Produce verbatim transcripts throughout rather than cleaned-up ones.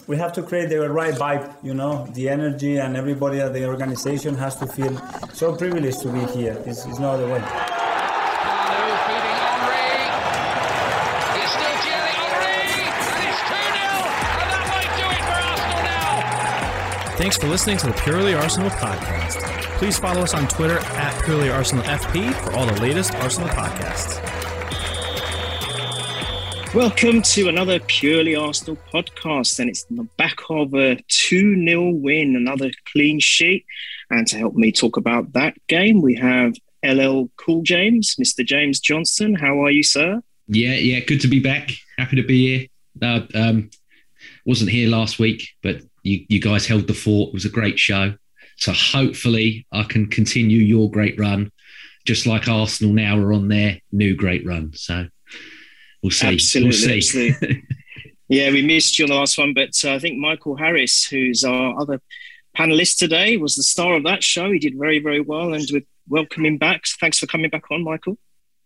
we have to create the right vibe, you know, the energy, and everybody at the organization has to feel so privileged to be here. It's, it's no other way. Thanks for listening to the Purely Arsenal podcast. Please follow us on Twitter at Purely Arsenal F P for all the latest Arsenal podcasts. Welcome to another Purely Arsenal podcast, and it's on the back of a two nil win, another clean sheet. And to help me talk about that game, we have L L Cool James, Mister James Johnson. How are you, sir? Yeah, yeah, good to be back. Happy to be here. Uh, um, wasn't here last week, but you, you guys held the fort. It was a great show. So hopefully I can continue your great run, just like Arsenal now are on their new great run. So we'll see. Absolutely. We'll see. Absolutely. Yeah, we missed you on the last one, but uh, I think Michael Harris, who's our other panellist today, was the star of that show. He did very, very well, and we're welcoming back. Thanks for coming back on, Michael.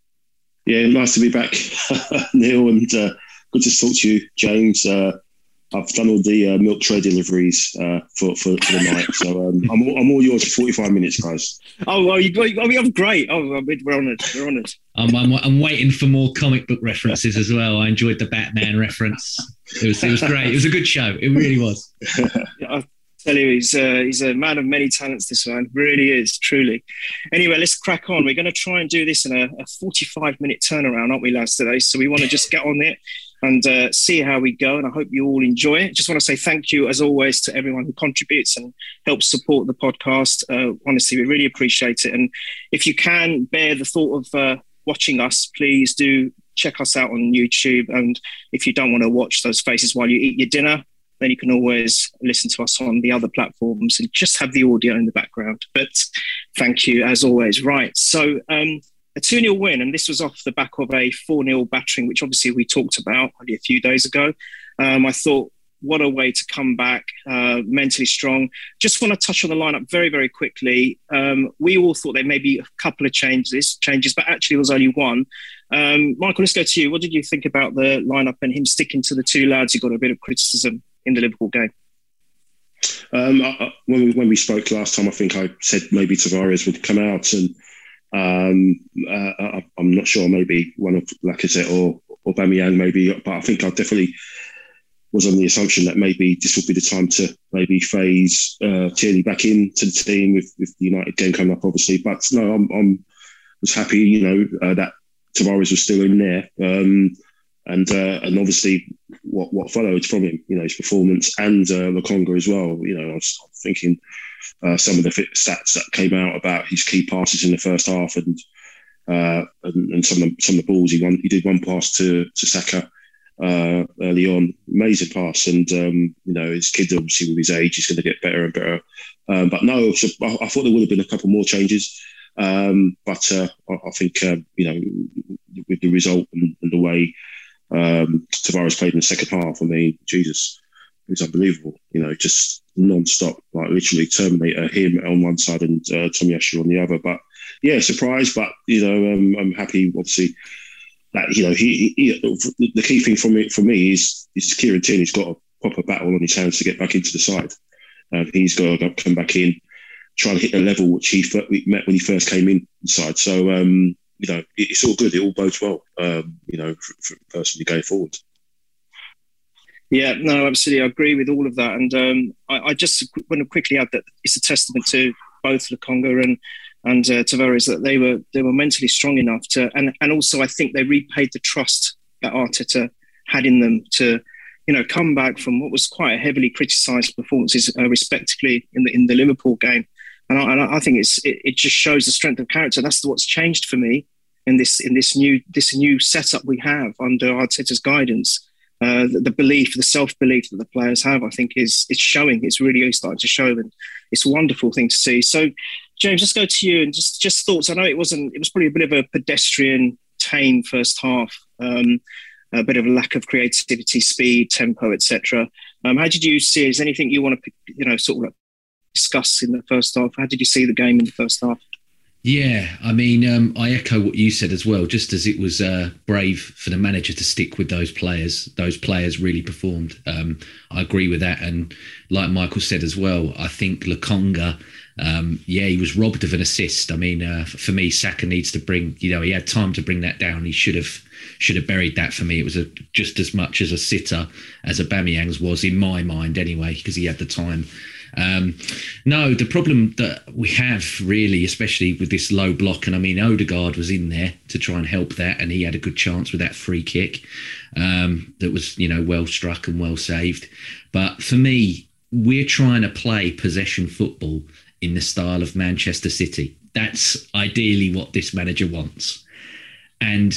Yeah, nice to be back, Neil, and uh, good to talk to you, James. Uh, I've done all the uh, milk tray deliveries uh, for, for, for the night, so um, I'm, all, I'm all yours for forty-five minutes, guys. Oh, well, you, oh, I'm great. Oh, we're honoured. We're honoured. I'm, I'm, I'm waiting for more comic book references as well. I enjoyed the Batman reference. It was it was great. It was a good show. It really was. Yeah, I tell you, he's uh, he's a man of many talents. This man really is, truly. Anyway, let's crack on. We're going to try and do this in a, a forty-five minute turnaround, aren't we, lads? Today, so we want to just get on it and uh, see how we go. And I hope you all enjoy it. Just want to say thank you, as always, to everyone who contributes and helps support the podcast. Uh, honestly, we really appreciate it. And if you can bear the thought of uh, watching us, please do check us out on YouTube. And if you don't want to watch those faces while you eat your dinner, then you can always listen to us on the other platforms and just have the audio in the background. But thank you, as always. Right, so um, a two nil win, and this was off the back of a four nil battering, which obviously we talked about only a few days ago. Um, I thought, what a way to come back, uh, mentally strong. Just want to touch on the lineup very, very quickly. Um, we all thought there may be a couple of changes, changes, but actually there was only one. Um, Michael, let's go to you. What did you think about the lineup and him sticking to the two lads who got a bit of criticism in the Liverpool game? Um, I, when, we, when we spoke last time, I think I said maybe Tavares would come out, and um, uh, I, I'm not sure, maybe one of Lacazette or, or Aubameyang maybe, but I think I definitely was on the assumption that maybe this would be the time to maybe phase uh, Tierney back into the team with, with the United game coming up, obviously. But no, I'm, I'm was happy, you know, uh, that Tavares was still in there. Um, And uh, and obviously, what what followed from him, you know, his performance, and uh, Lokonga as well. You know, I was thinking uh, some of the stats that came out about his key passes in the first half, and uh, and, and some of the, some of the balls he won. He did one pass to to Saka uh, early on, amazing pass, and um, you know, his kid obviously with his age, he's going to get better and better. Um, but no, so I, I thought there would have been a couple more changes, um, but uh, I, I think uh, you know, with the result and, and the way Um, Tavares played in the second half, I mean, Jesus, it was unbelievable. You know, just non-stop, like literally Terminator, him on one side and uh, Tomiyasu on the other. But yeah, surprised, but you know, um, I'm happy. Obviously, that you know, he, he the key thing for me for me is is Kieran Tierney's got a proper battle on his hands to get back into the side. Um, he's got to come back in, try to hit the level which he met when he first came in inside. So. Um, You know, it's all good. It all bodes well, um, you know, for, for personally going forward. Yeah, no, absolutely. I agree with all of that. And um, I, I just want to quickly add that it's a testament to both Lokonga and and uh, Tavares that they were they were mentally strong enough to, and and also I think they repaid the trust that Arteta had in them to, you know, come back from what was quite a heavily criticised performances, uh, respectively in the in the Liverpool game. And I, and I think it's it, it just shows the strength of character. That's what's changed for me in this in this new this new setup we have under Arteta's guidance. Uh, the, the belief, the self-belief that the players have, I think, is it's showing. It's really starting to show, and it's a wonderful thing to see. So, James, let's go to you and just just thoughts. I know it wasn't. It was probably a bit of a pedestrian, tame first half. Um, a bit of a lack of creativity, speed, tempo, et cetera. Um, how did you see? Is there anything you want to, you know, sort of discuss in the first half? How did you see the game in the first half? Yeah, I mean, um, I echo what you said as well. Just as it was uh, brave for the manager to stick with those players, those players really performed. Um, I agree with that. And like Michael said as well, I think Lokonga, um, yeah, he was robbed of an assist. I mean, uh, for me, Saka needs to bring, you know, he had time to bring that down. He should have should have buried that for me. It was a, just as much as a sitter as Aubameyang's was in my mind anyway, because he had the time. Um, no, the problem that we have really, especially with this low block, and I mean, Odegaard was in there to try and help that, and he had a good chance with that free kick um, that was, you know, well struck and well saved. But for me, we're trying to play possession football in the style of Manchester City. That's ideally what this manager wants. And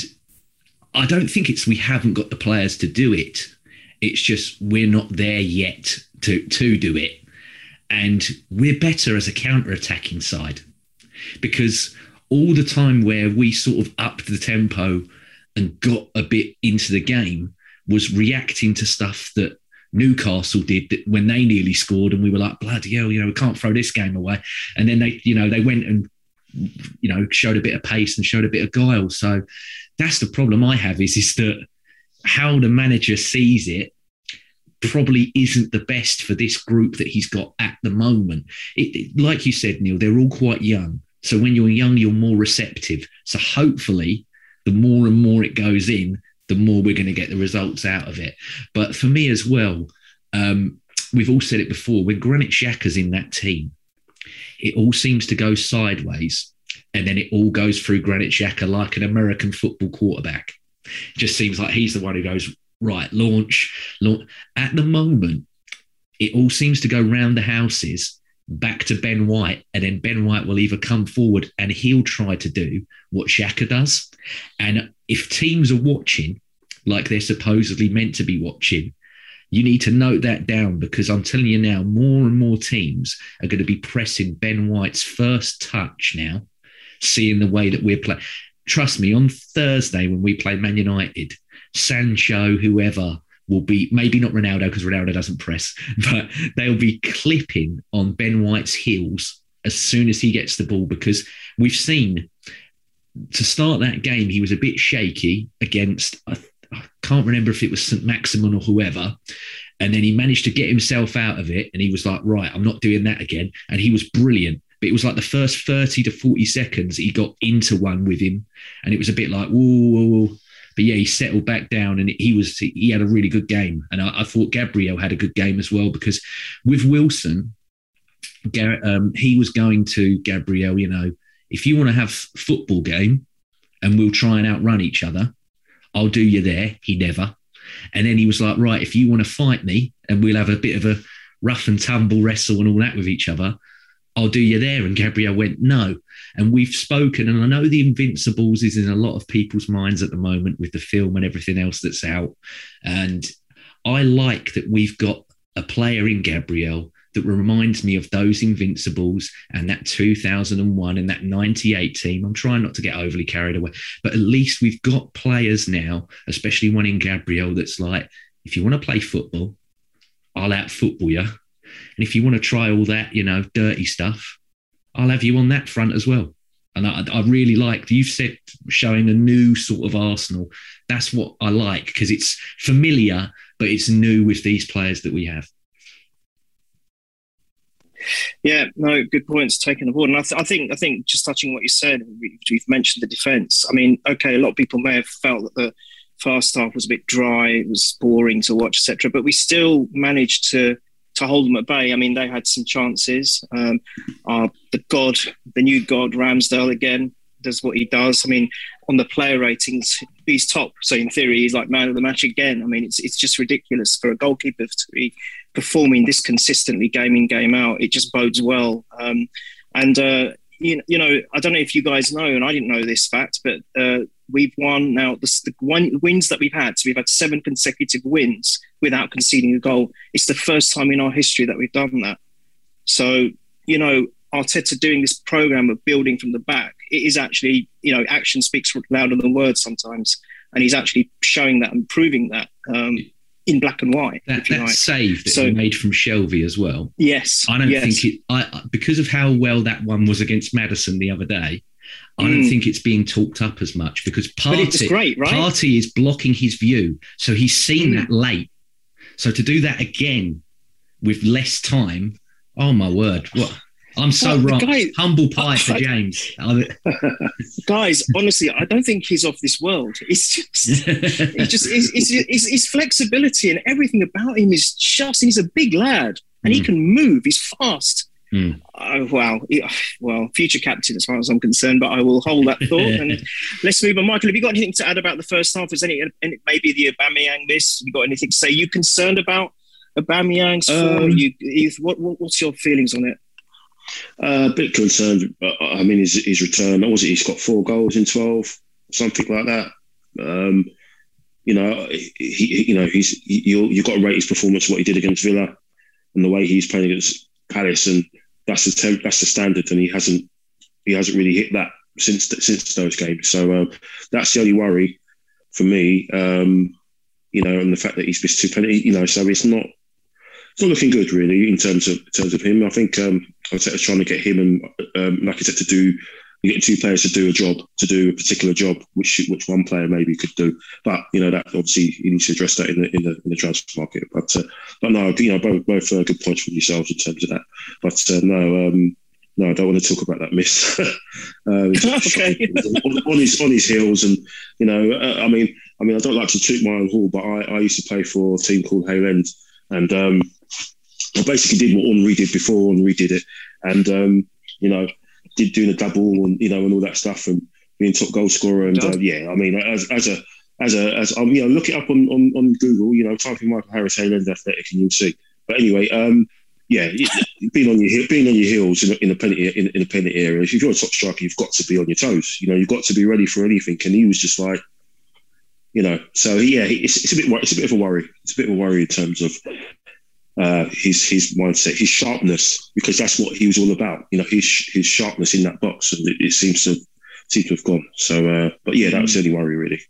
I don't think it's we haven't got the players to do it. It's just we're not there yet to, to do it. And we're better as a counter-attacking side, because all the time where we sort of upped the tempo and got a bit into the game was reacting to stuff that Newcastle did that when they nearly scored, and we were like, bloody hell, you know, we can't throw this game away. And then they, you know, they went and, you know, showed a bit of pace and showed a bit of guile. So that's the problem I have is, is that how the manager sees it probably isn't the best for this group that he's got at the moment. It, it, like you said, Neil, they're all quite young. So when you're young, you're more receptive. So hopefully the more and more it goes in, the more we're going to get the results out of it. But for me as well, um, we've all said it before, when Granit Xhaka's in that team, it all seems to go sideways, and then it all goes through Granit Xhaka like an American football quarterback. It just seems like he's the one who goes, right, launch, launch. At the moment, it all seems to go round the houses, back to Ben White, and then Ben White will either come forward and he'll try to do what Xhaka does. And if teams are watching, like they're supposedly meant to be watching, you need to note that down, because I'm telling you now, more and more teams are going to be pressing Ben White's first touch now, seeing the way that we're playing. Trust me, on Thursday when we play Man United, Sancho, whoever will be, maybe not Ronaldo because Ronaldo doesn't press, but they'll be clipping on Ben White's heels as soon as he gets the ball, because we've seen to start that game, he was a bit shaky against, I, I can't remember if it was Saint Maximin or whoever. And then he managed to get himself out of it. And he was like, right, I'm not doing that again. And he was brilliant. But it was like the first thirty to forty seconds he got into one with him. And it was a bit like, whoa, whoa, whoa. But yeah, he settled back down, and he was he had a really good game. And I, I thought Gabriel had a good game as well, because with Wilson, um, he was going to Gabriel, you know, if you want to have football game and we'll try and outrun each other, I'll do you there. He never. And then he was like, right, if you want to fight me and we'll have a bit of a rough and tumble wrestle and all that with each other, I'll do you there. And Gabriel went, no. And we've spoken, and I know the Invincibles is in a lot of people's minds at the moment with the film and everything else that's out. And I like that we've got a player in Gabriel that reminds me of those Invincibles and that two thousand one and that ninety-eight team. I'm trying not to get overly carried away, but at least we've got players now, especially one in Gabriel, that's like, if you want to play football, I'll out football you. And if you want to try all that, you know, dirty stuff, I'll have you on that front as well. And I, I really like, you've said showing a new sort of Arsenal. That's what I like, because it's familiar, but it's new with these players that we have. Yeah, no, good points taken aboard. And I, th- I think, I think, just touching what you said, you've mentioned the defence. I mean, okay, a lot of people may have felt that the first half was a bit dry, it was boring to watch, et cetera. But we still managed to to hold them at bay. I mean, they had some chances. Um, uh, the God, the new God, Ramsdale again does what he does. I mean, on the player ratings, he's top. So in theory, he's like man of the match again. I mean, it's it's just ridiculous for a goalkeeper to be performing this consistently, game in, game out. It just bodes well. Um, and uh, you, you know, I don't know if you guys know, and I didn't know this fact, but uh, we've won now the, the one wins that we've had. So we've had seven consecutive wins without conceding a goal. It's the first time in our history that we've done that. So, you know, Arteta doing this program of building from the back, it is actually, you know, action speaks louder than words sometimes. And he's actually showing that and proving that um, in black and white. That, if you that like. save that so, he made from Shelvey as well. Yes. I don't yes. think it, I, because of how well that one was against Maddison the other day, I don't mm. think it's being talked up as much because Partey, great, right? Partey is blocking his view. So he's seen mm. that late. So to do that again with less time, oh my word. What? I'm so well, wrong. Guy, Humble pie I, for James. Guys, honestly, I don't think he's off this world. It's just, it's just, it's, it's, it's, his flexibility and everything about him is just, he's a big lad and mm. he can move. He's fast. Mm. Uh, wow. Well, future captain as far as I'm concerned, but I will hold that thought. And let's move on. Michael, have you got anything to add about the first half? Is any, any maybe the Aubameyang miss? Have you got anything to say? Are you concerned about Aubameyang's form? Um, you, you, what, what, what's your feelings on it? Uh, a bit concerned. I mean, his, his return, what was it? He's got four goals in twelve, something like that. Um, you know, he, he, you know, he's he, you you got to rate his performance, what he did against Villa, and the way he's playing against Palace, and that's the temp, that's the standard, and he hasn't he hasn't really hit that since since those games. So um, that's the only worry for me. Um, you know, and the fact that he's missed two penalties. You know, so it's not. It's not looking good, really, in terms of in terms of him. I think um, I was trying to get him and, um, like I said, to do get two players to do a job, to do a particular job, which which one player maybe could do. But you know that obviously you need to address that in the in the in the transfer market. But uh, but no, you know both both uh, good points from yourselves in terms of that. But uh, no. Um, No, I don't want to talk about that miss. uh, okay. on, on his on his heels, and you know, uh, I mean, I mean, I don't like to toot my own horn, but I, I used to play for a team called Hale End, and um, I basically did what Henry did before Henry did it, and um, you know, did doing a double and you know and all that stuff, and being top goal scorer, and uh, yeah, I mean, as as a as a as um, you know, look it up on, on, on Google, you know, type in Michael Harris Hale End Athletic, and you'll see. But anyway, um. Yeah, being on your being on your heels in a, in a penalty in, in a penalty area. If you're a top striker, you've got to be on your toes. You know, you've got to be ready for anything. And he was just like, you know. So yeah, it's, it's a bit it's a bit of a worry. It's a bit of a worry in terms of uh, his his mindset, his sharpness, because that's what he was all about. You know, his his sharpness in that box, and it, it seems to seems to have gone. So, uh, but yeah, that was the only worry really.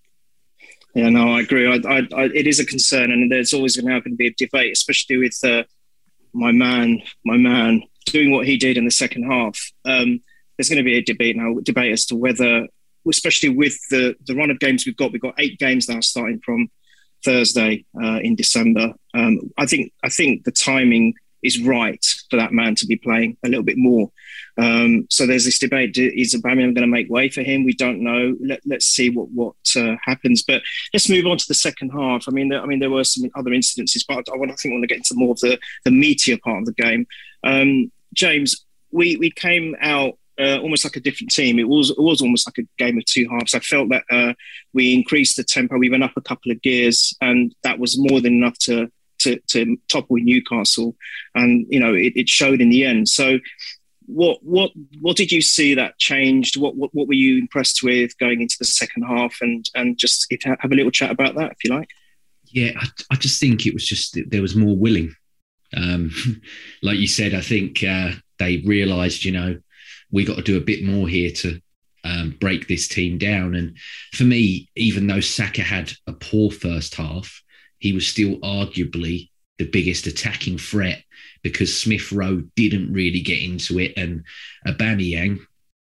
Yeah, no, I agree. I, I, I, it is a concern, and there's always going to be a debate, especially with. Uh, My man, my man, doing what he did in the second half. Um, there's going to be a debate now, debate as to whether, especially with the, the run of games we've got, we've got eight games now starting from Thursday uh, in December. Um, I think I think the timing is right for that man to be playing a little bit more. Um, so there's this debate: is Aubameyang going to make way for him? We don't know. Let, let's see what what uh, happens. But let's move on to the second half. I mean, there, I mean, there were some other incidences, but I want I think I want to get into more of the the meatier part of the game. Um, James, we we came out uh, almost like a different team. It was it was almost like a game of two halves. I felt that uh, we increased the tempo. We went up a couple of gears, and that was more than enough to to, to topple Newcastle. And you know, it, it showed in the end. So. What what what did you see that changed? What what, what were you impressed with going into the second half? And and just if, have a little chat about that, if you like. Yeah, I, I just think it was just there was more willing. Um, like you said, I think uh, they realised, you know, we got to do a bit more here to um, break this team down. And for me, even though Saka had a poor first half, he was still arguably the biggest attacking threat, because Smith Rowe didn't really get into it, and Aubameyang,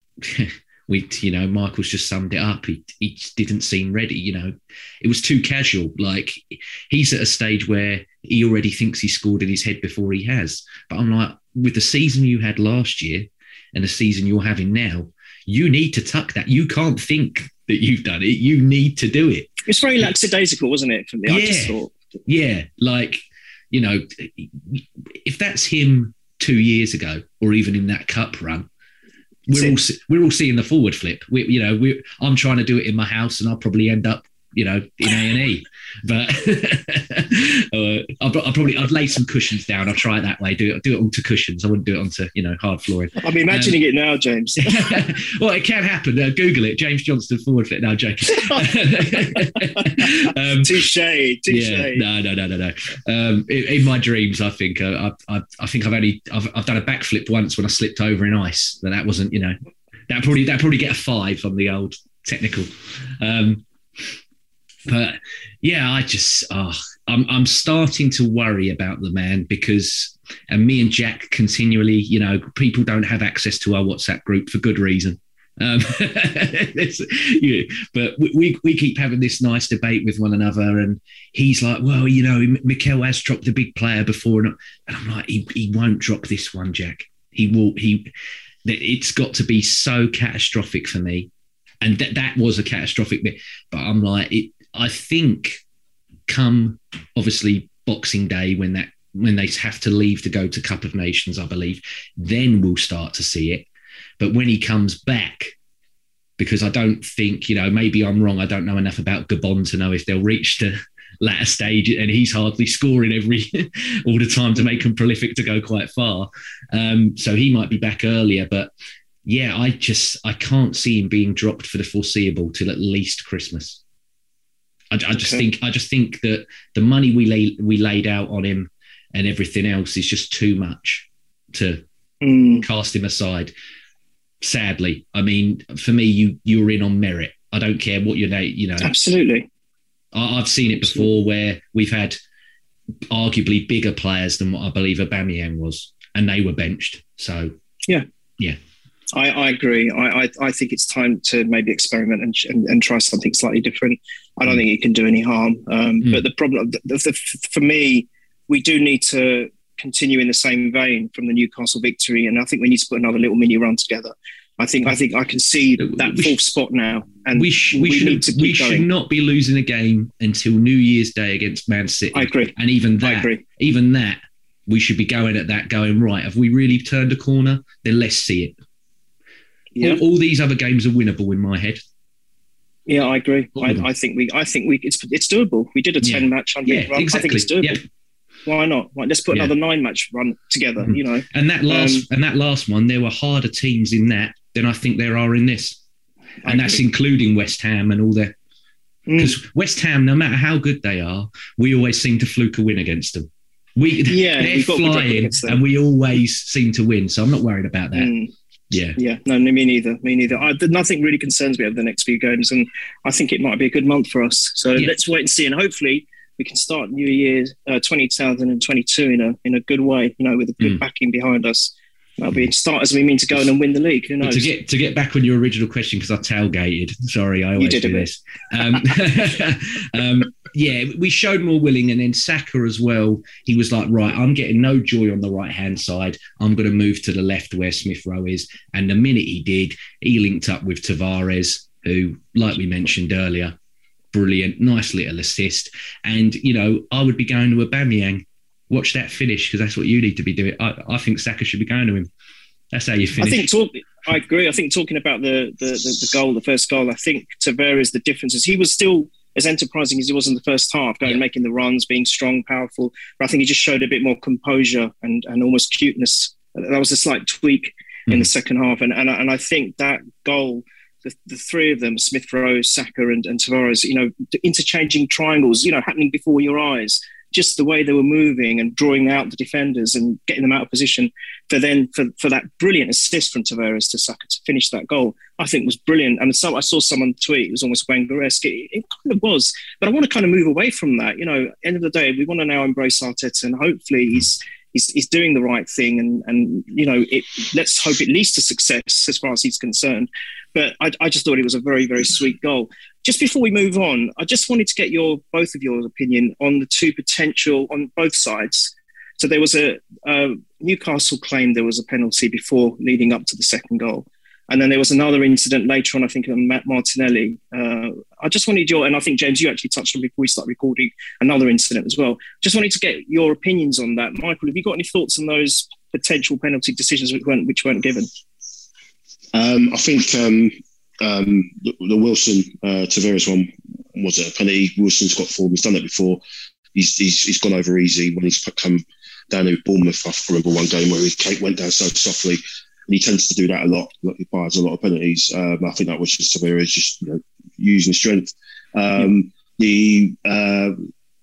we, you know, Michael's just summed it up. He, he just didn't seem ready. You know, it was too casual. Like, he's at a stage where he already thinks he scored in his head before he has. But I'm like, with the season you had last year and the season you're having now, you need to tuck that. You can't think that you've done it. You need to do it. It's very lackadaisical, wasn't it? From the yeah, I just thought. Yeah, like. You know, if that's him two years ago, or even in that cup run, we're all we're all seeing the forward flip. We, you know, we I'm trying to do it in my house, and I'll probably end up, you know, in A and E. But uh, I'll, I'll probably I'd lay some cushions down. I'll try it that way. Do it do it onto cushions. I wouldn't do it onto, you know, hard flooring. I'm imagining um, it now, James. Well, it can happen. Uh, Google it. James Johnston forward flip. No, joking. um, touche. Touche. Yeah, no, no, no, no, no. Um, in, in my dreams, I think uh, I, I, I think I've only I've, I've done a backflip once when I slipped over in ice. But that wasn't, you know, that probably that probably get a five on the old technical. Um, But yeah, I just oh, I'm I'm starting to worry about the man, because, and me and Jack continually, you know, people don't have access to our WhatsApp group for good reason. Um, yeah, but we we keep having this nice debate with one another, and he's like, "Well, you know, Mikel has dropped a big player before," and I'm like, "He he won't drop this one, Jack. He will. He. It's got to be so catastrophic for me." And that that was a catastrophic bit. But I'm like, it, I think come obviously Boxing Day when that when they have to leave to go to Cup of Nations, I believe, then we'll start to see it. But when he comes back, because I don't think, you know, maybe I'm wrong. I don't know enough about Gabon to know if they'll reach the latter stage, and he's hardly scoring every all the time to make him prolific to go quite far. Um, so he might be back earlier, but yeah, I just I can't see him being dropped for the foreseeable till at least Christmas. I, I just okay. think I just think that the money we lay, we laid out on him and everything else is just too much to mm. cast him aside. Sadly, I mean, for me, you you're in on merit. I don't care what your name, you know. Absolutely, I, I've seen it before where we've had arguably bigger players than what I believe Aubameyang was, and they were benched. So yeah, yeah. I, I agree. I, I I think it's time to maybe experiment and, and and try something slightly different. I don't think it can do any harm. Um, mm. But the problem, the, the, for me, we do need to continue in the same vein from the Newcastle victory, and I think we need to put another little mini run together. I think I think I can see that we fourth sh- spot now, and we, sh- we, we should need to keep we going. should not be losing a game until New Year's Day against Man City. I agree, and even that, I agree. even that, we should be going at that, going right. Have we really turned a corner? Then let's see it. Yeah. All, all these other games are winnable in my head. Yeah, I agree. I, I think we, I think we, it's it's doable. We did a ten yeah. match under yeah, run. Exactly. I think it's doable. Yeah. Why not? Right, let's put yeah. another nine match run together. Mm-hmm. You know, and that last um, and that last one, there were harder teams in that than I think there are in this, and that's including West Ham and all that. Because mm. West Ham, no matter how good they are, we always seem to fluke a win against them. We yeah, they're flying, and we always seem to win. So I'm not worried about that. Mm. Yeah, yeah, no, me neither. Me neither. I, nothing really concerns me over the next few games, and I think it might be a good month for us. So yeah. let's wait and see, and hopefully we can start New Year uh, twenty twenty-two in a in a good way. You know, with a good mm. backing behind us. That'll be start as we mean to go and win the league. Who knows? To get to get back on your original question, because I tailgated. Sorry, I always do this. Um, um, yeah, we showed more willing, and then Saka as well. He was like, right, I'm getting no joy on the right hand side. I'm going to move to the left where Smith Rowe is. And the minute he did, he linked up with Tavares, who, like we mentioned earlier, brilliant, nice little assist. And you know, I would be going to Aubameyang. Watch that finish, because that's what you need to be doing. I, I think Saka should be going to him. That's how you finish. I think. Talk, I agree. I think talking about the, the the the goal, the first goal. I think Tavares, the difference is he was still as enterprising as he was in the first half, going yeah. making the runs, being strong, powerful. But I think he just showed a bit more composure and, and almost cuteness. That was a slight tweak mm. in the second half, and and and I think that goal. The, the three of them, Smith Rowe, Saka, and, and Tavares, you know, interchanging triangles, you know, happening before your eyes. Just the way they were moving and drawing out the defenders and getting them out of position for then for, for that brilliant assist from Tavares to Saka to finish that goal, I think was brilliant. And so I saw someone tweet, it was almost Wenger-esque. It, it kind of was, but I want to kind of move away from that. You know, end of the day, we want to now embrace Arteta, and hopefully he's he's, he's doing the right thing. And and you know, it, let's hope it leads to success as far as he's concerned. But I, I just thought it was a very, very sweet goal. Just before we move on, I just wanted to get your both of your opinion on the two potential on both sides. So there was a uh, Newcastle claimed there was a penalty before leading up to the second goal, and then there was another incident later on. I think on Matt Martinelli. Uh, I just wanted your and I think James, you actually touched on before we start recording another incident as well. Just wanted to get your opinions on that, Michael. Have you got any thoughts on those potential penalty decisions which weren't which weren't given? Um, I think um, um, the, the Wilson uh, Tavares one was a penalty. Wilson's got form. He's done it before. He's, he's he's gone over easy when he's come down with Bournemouth. I remember one game where he went down so softly, and he tends to do that a lot. He buys a lot of penalties. Um, I think that was just Tavares just you know, using strength. Um, the, uh,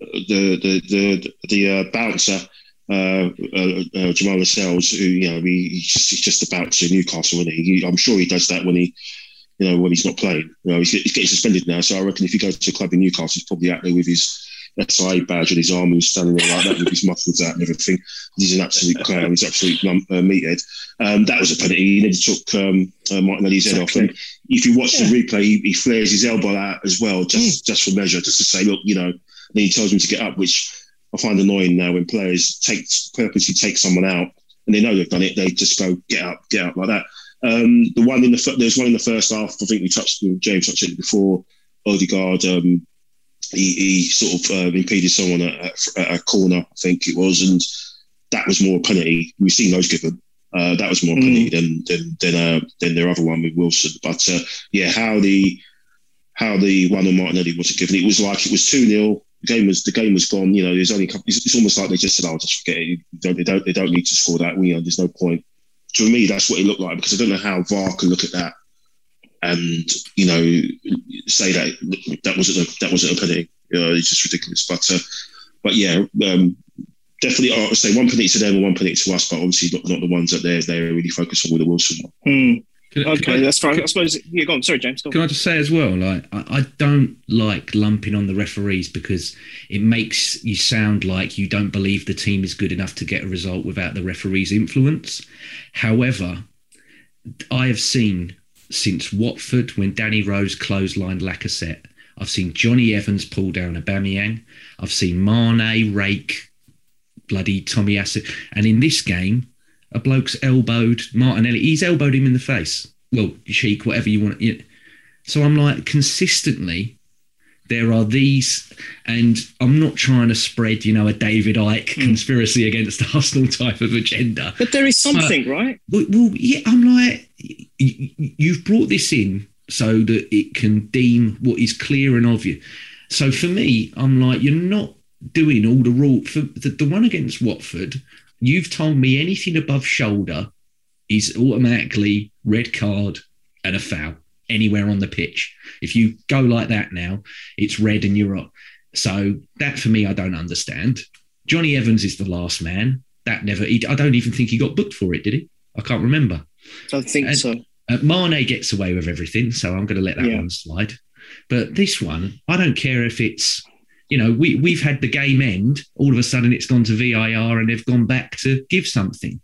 the the the the uh, bouncer. Uh, uh, uh, Jamal Lascelles, who you know, he, he's just he's just about to Newcastle, isn't he? he? I'm sure he does that when he, you know, when he's not playing. You know, he's, he's getting suspended now, so I reckon if he goes to a club in Newcastle, he's probably out there with his S I A badge on his arm and he's standing there like that with his muscles out and everything. He's an absolute clown. He's an absolute lump, uh, meathead. Um, that was a penalty. He nearly took um, uh, Martinelli's head off. And if you watch yeah. the replay, he, he flares his elbow out as well, just, mm. just for measure, just to say, look, you know, then he tells him to get up, which I find annoying now when players take purposely take someone out and they know they've done it. They just go, get up, get up like that. Um, the one in the there's one in the first half. I think we touched James touched it before. Odegaard, um, he, he sort of uh, impeded someone at, at a corner, I think it was, and that was more a penalty. We've seen those given. Uh, that was more a penalty mm. than than than, uh, than their other one with Wilson. But uh, yeah, how the how the one on Martinelli wasn't given. It was like it was two nil. The game was the game was gone. You know, there's only a couple, it's, it's almost like they just said, "Oh, just forget it. You don't, they don't they don't need to score that. You know, there's no point." To me, that's what it looked like, because I don't know how V A R can look at that and, you know, say that that wasn't a, that wasn't a penalty. You know, it's just ridiculous. But uh, but yeah, um, definitely, I would say one penalty to them and one penalty to us, but obviously not, not the ones that they're they're really focused on with the Wilson one. Mm. Can, okay, can I, that's fine. I suppose. Yeah, go on. Sorry, James. Go on. Can I just say as well, like I, I don't like lumping on the referees because it makes you sound like you don't believe the team is good enough to get a result without the referee's influence. However, I have seen since Watford when Danny Rose clotheslined Lacazette, I've seen Johnny Evans pull down Aubameyang. I've seen Mane rake bloody Tomiyasu, and in this game, a bloke's elbowed Martinelli. He's elbowed him in the face. Well, cheek, whatever you want. You know. So I'm like, consistently, there are these, and I'm not trying to spread, you know, a David Icke mm. conspiracy against Arsenal type of agenda. But there is something, but, right? Well, well, yeah, I'm like, you've brought this in so that it can deem what is clear and obvious. So for me, I'm like, you're not doing all the rule. For the, the one against Watford, you've told me anything above shoulder is automatically red card and a foul anywhere on the pitch. If you go like that now, it's red and you're up. So that for me, I don't understand. Johnny Evans is the last man. That never, he, I don't even think he got booked for it, did he? I can't remember. I think and, so. Uh, Mane gets away with everything, so I'm going to let that yeah. one slide. But this one, I don't care if it's, you know, we, we've had the game end. All of a sudden it's gone to V I R and they've gone back to give something.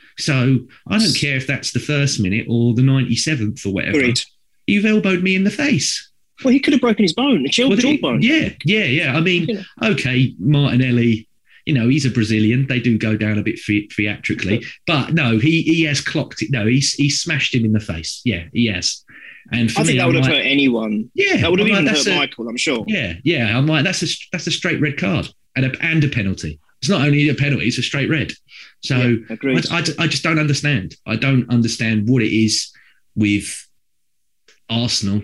So I don't care if that's the first minute or the ninety-seventh or whatever. Agreed. You've elbowed me in the face. Well, he could have broken his bone, a jaw, well, jawbone. Yeah, yeah, yeah. I mean, okay, Martinelli, you know, he's a Brazilian. They do go down a bit the- theatrically. But no, he he has clocked it. No, he's he's smashed him in the face. Yeah, he has. And for I me, think that I'm would have like, hurt anyone. Yeah. That would have I'm even like, hurt a, Michael, I'm sure. Yeah, yeah. I'm like, that's a, that's a straight red card and a, and a penalty. It's not only a penalty, it's a straight red. So yeah, I, I, I just don't understand. I don't understand what it is with Arsenal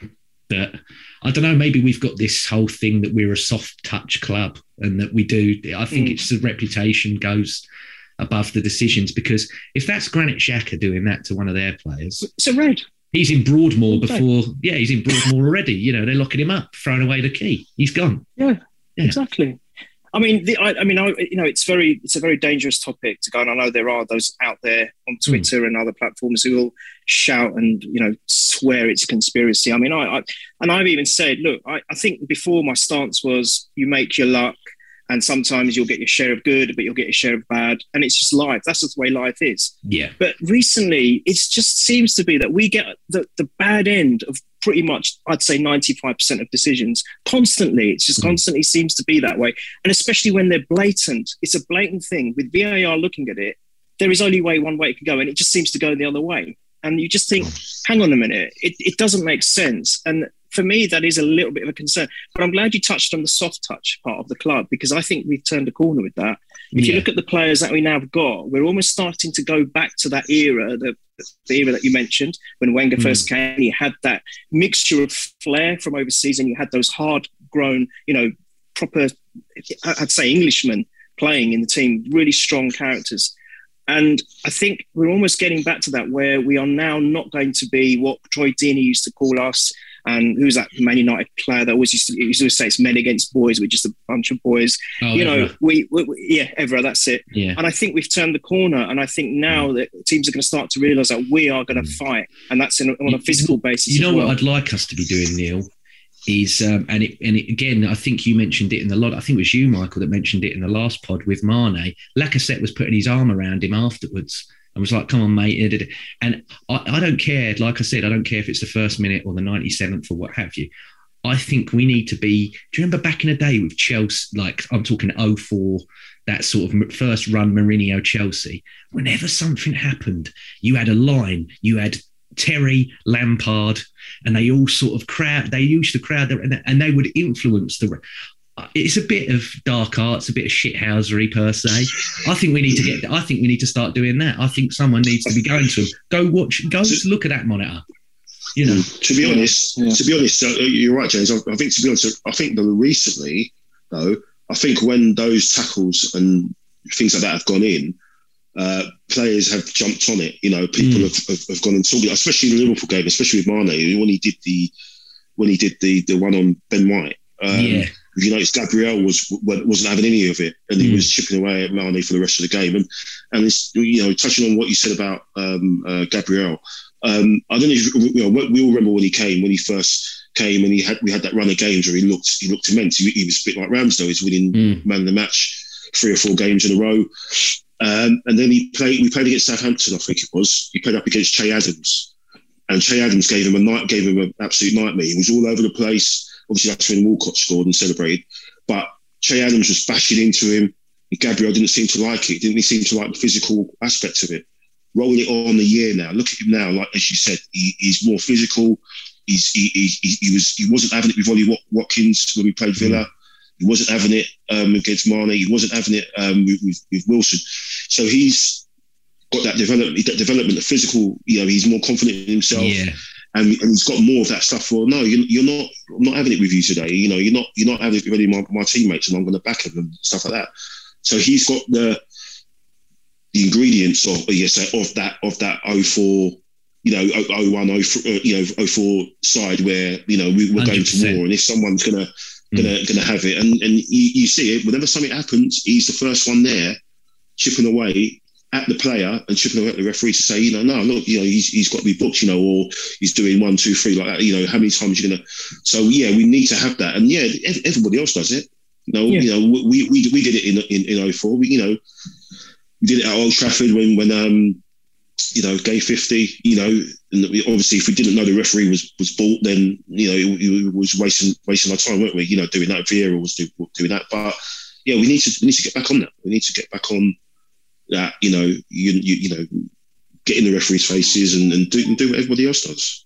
that, I don't know, maybe we've got this whole thing that we're a soft touch club and that we do. I think mm. it's the reputation goes above the decisions, because if that's Granit Xhaka doing that to one of their players. It's a red. He's in Broadmoor okay. before. Yeah, he's in Broadmoor already. You know, they're locking him up, throwing away the key. He's gone. Yeah, yeah. exactly. I mean, the, I, I mean, I, you know, it's very, it's a very dangerous topic to go. And I know there are those out there on Twitter mm. and other platforms who will shout and, you know, swear it's a conspiracy. I mean, I, I and I've even said, look, I, I think before my stance was you make your luck, and sometimes you'll get your share of good, but you'll get your share of bad. And it's just life. That's just the way life is. Yeah. But recently, it just seems to be that we get the, the bad end of pretty much, I'd say ninety-five percent of decisions constantly. It just mm. constantly seems to be that way. And especially when they're blatant. It's a blatant thing. With V A R looking at it, there is only way one way it can go. And it just seems to go the other way. And you just think, hang on a minute, it, it doesn't make sense. And for me, that is a little bit of a concern. But I'm glad you touched on the soft touch part of the club, because I think we've turned a corner with that. If yeah. you look at the players that we now have got, we're almost starting to go back to that era, the, the era that you mentioned, when Wenger mm. first came. You had that mixture of flair from overseas, and you had those hard-grown, you know, proper, I'd say Englishmen playing in the team, really strong characters. And I think we're almost getting back to that, where we are now not going to be what Troy Deeney used to call us. And who's that Man United player that always used to, used to say it's men against boys? We're just a bunch of boys. Oh, you know, we, we, we yeah, Evra, that's it. Yeah. And I think we've turned the corner. And I think now that teams are going to start to realise that we are going to fight, and that's in, on a physical basis. You know as well. what I'd like us to be doing, Neil, is um, and it and it, again, I think you mentioned it in the lot. I think it was you, Michael, that mentioned it in the last pod with Mane. Lacazette was putting his arm around him afterwards and was like, "Come on, mate." And I, I don't care. Like I said, I don't care if it's the first minute or the ninety-seventh or what have you. I think we need to be. Do you remember back in the day with Chelsea? Like I'm talking oh four, that sort of first run Mourinho Chelsea. Whenever something happened, you had a line. You had Terry, Lampard, and they all sort of crowd. They used to crowd there, and they would influence the. It's a bit of dark arts, a bit of shithousery per se. I think we need to get. I think we need to start doing that. I think someone needs to be going to them. Go watch. Go look at that monitor. You know. To be honest, yeah. to be honest, uh, you're right, James. I, I think to be honest, I think that recently, though, I think when those tackles and things like that have gone in. Uh, players have jumped on it. You know, people mm. have, have, have gone and talked it, especially in the Liverpool game, especially with Mane when he did the when he did the the one on Ben White. Um, yeah, you notice Gabriel was wasn't having any of it, and he mm. was chipping away at Mane for the rest of the game. And and it's, you know, touching on what you said about um, uh, Gabriel, um, I don't know if you know. We all remember when he came, when he first came, and he had we had that run of games where he looked he looked immense. He, he was a bit like Ramsdale. He's winning mm. man of the match three or four games in a row. Um, and then he played. We played against Southampton, I think it was. He played up against Che Adams, and Che Adams gave him a night, gave him an absolute nightmare. He was all over the place. Obviously, that's when Walcott scored and celebrated. But Che Adams was bashing into him, and Gabriel didn't seem to like it. Didn't he seem to like the physical aspect of it? Rolling it on a year now. Look at him now. Like as you said, he, he's more physical. He's he, he, he was he wasn't having it with Ollie Watkins when we played Villa. He wasn't having it um, against Mane. He wasn't having it um, with, with, with Wilson. So he's got that development, that development, the physical. You know, he's more confident in himself, yeah. and, and he's got more of that stuff. Well, no, you're, you're not. I'm not having it with you today. You know, you're not. You're not having it with any of my, my teammates, and I'm going to back him and stuff like that. So he's got the the ingredients of yes, of that of that oh four. You know, oh one, oh three, you know, oh four side where you know we, we're going to war, and if someone's going to Gonna, mm. gonna have it, and and you, you see it whenever something happens. He's the first one there, chipping away at the player and chipping away at the referee to say, you know, no, look, you know, he's he's got to be booked, you know, or he's doing one, two, three like that. You know, how many times you're gonna? So yeah, we need to have that, and yeah, everybody else does it. You know, yeah. you know, we we we did it in in in oh four. We you know, we did it at Old Trafford when when um. you know, Gay fifty, you know, and obviously if we didn't know the referee was, was bought, then, you know, it, it was wasting wasting our time, weren't we? You know, doing that. Vieira was do, doing that. But yeah, we need to we need to get back on that. We need to get back on that, you know, you you, you know, get in the referee's faces and, and, do, and do what everybody else does.